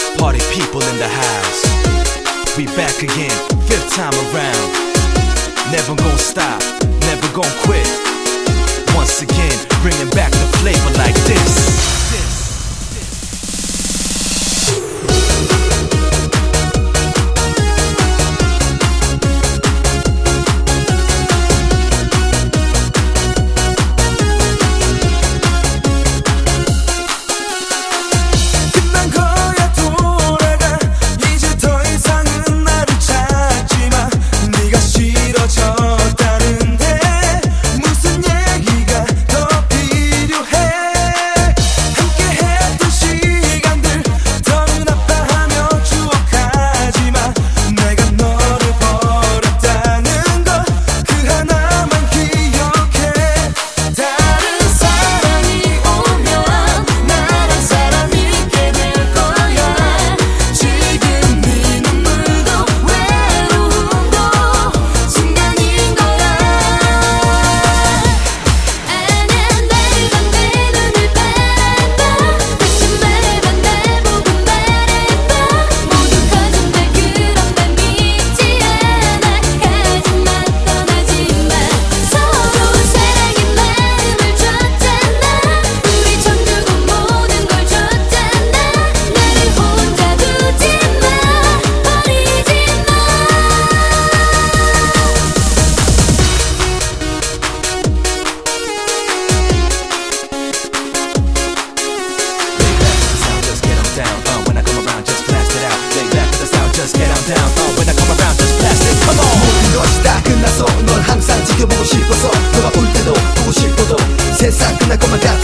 Party people in the house. We back again, fifth time around. Never gonna stop, never gonna quit. Once again, bringing back the flavor like this. 모든 것이 다 끝나서 널 항상 지켜보고 싶어서 너가 울 때도 보고 싶어도 세상 끝날 것만 같아.